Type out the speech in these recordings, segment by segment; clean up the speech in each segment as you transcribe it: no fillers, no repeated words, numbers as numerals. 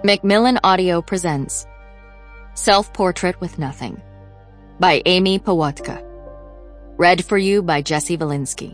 Macmillan Audio presents Self-Portrait with Nothing by Amy Pawotka. Read for you by Jesse Valinsky.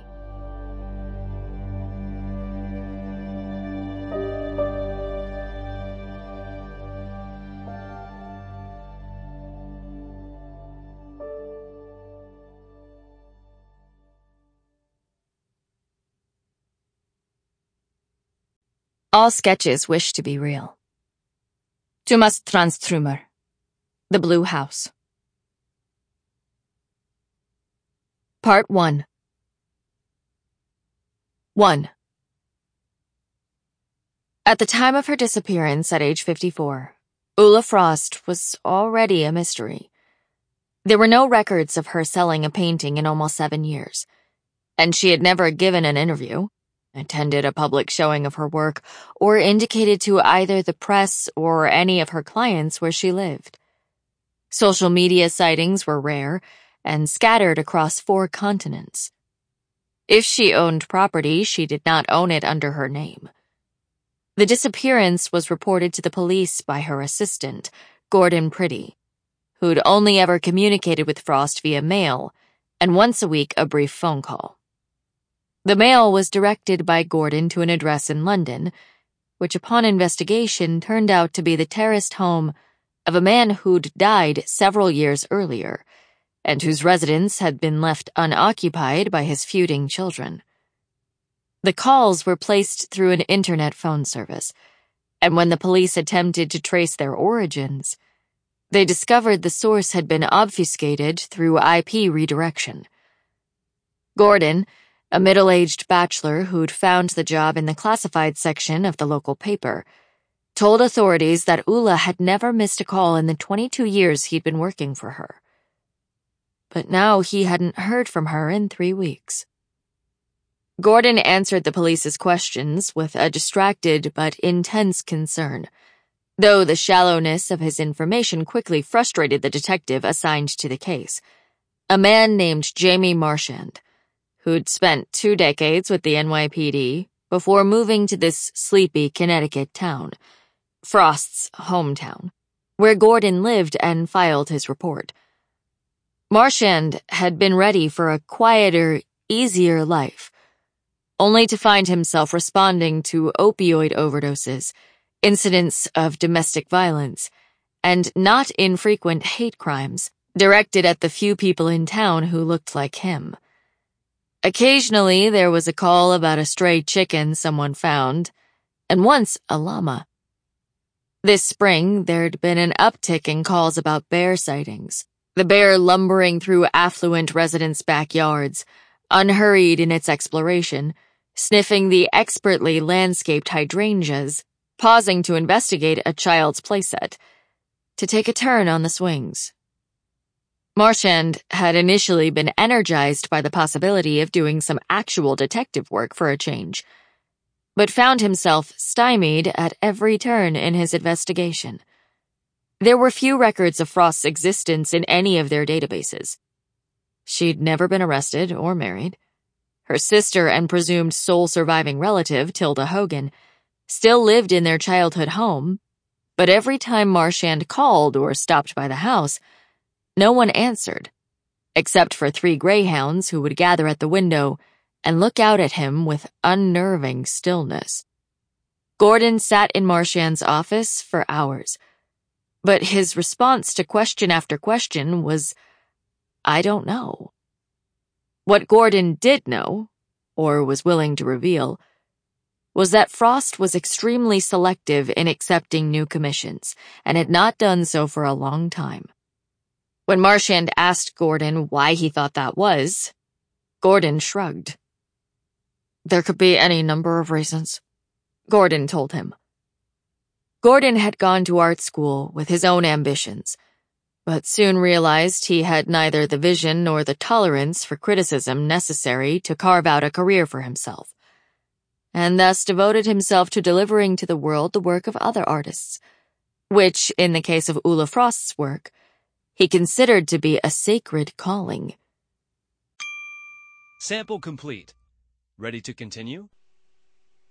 All sketches wish to be real. Thomas Tranströmer, The Blue House. Part 1. 1. At the time of her disappearance at age 54, Ulla Frost was already a mystery. There were no records of her selling a painting in almost 7 years, and she had never given an interview, attended a public showing of her work, or indicated to either the press or any of her clients where she lived. Social media sightings were rare and scattered across 4 continents. If she owned property, she did not own it under her name. The disappearance was reported to the police by her assistant, Gordon Priddy, who'd only ever communicated with Frost via mail and once a week a brief phone call. The mail was directed by Gordon to an address in London, which upon investigation turned out to be the terraced home of a man who'd died several years earlier, and whose residence had been left unoccupied by his feuding children. The calls were placed through an internet phone service, and when the police attempted to trace their origins, they discovered the source had been obfuscated through IP redirection. Gordon, a middle-aged bachelor who'd found the job in the classified section of the local paper, told authorities that Ulla had never missed a call in the 22 years he'd been working for her. But now he hadn't heard from her in 3 weeks. Gordon answered the police's questions with a distracted but intense concern, though the shallowness of his information quickly frustrated the detective assigned to the case, a man named Jamie Marchand, who'd spent 2 decades with the NYPD before moving to this sleepy Connecticut town, Frost's hometown, where Gordon lived and filed his report. Marchand had been ready for a quieter, easier life, only to find himself responding to opioid overdoses, incidents of domestic violence, and not infrequent hate crimes directed at the few people in town who looked like him. Occasionally, there was a call about a stray chicken someone found, and once a llama. This spring, there'd been an uptick in calls about bear sightings, the bear lumbering through affluent residents' backyards, unhurried in its exploration, sniffing the expertly landscaped hydrangeas, pausing to investigate a child's playset, to take a turn on the swings. Marchand had initially been energized by the possibility of doing some actual detective work for a change, but found himself stymied at every turn in his investigation. There were few records of Frost's existence in any of their databases. She'd never been arrested or married. Her sister and presumed sole surviving relative, Tilda Hogan, still lived in their childhood home, but every time Marchand called or stopped by the house, no one answered, except for 3 greyhounds who would gather at the window and look out at him with unnerving stillness. Gordon sat in Marchand's office for hours, but his response to question after question was, "I don't know." What Gordon did know, or was willing to reveal, was that Frost was extremely selective in accepting new commissions, and had not done so for a long time. When Marchand asked Gordon why he thought that was, Gordon shrugged. "There could be any number of reasons," Gordon told him. Gordon had gone to art school with his own ambitions, but soon realized he had neither the vision nor the tolerance for criticism necessary to carve out a career for himself, and thus devoted himself to delivering to the world the work of other artists, which, in the case of Ulla Frost's work, he considered to be a sacred calling. Sample complete. Ready to continue?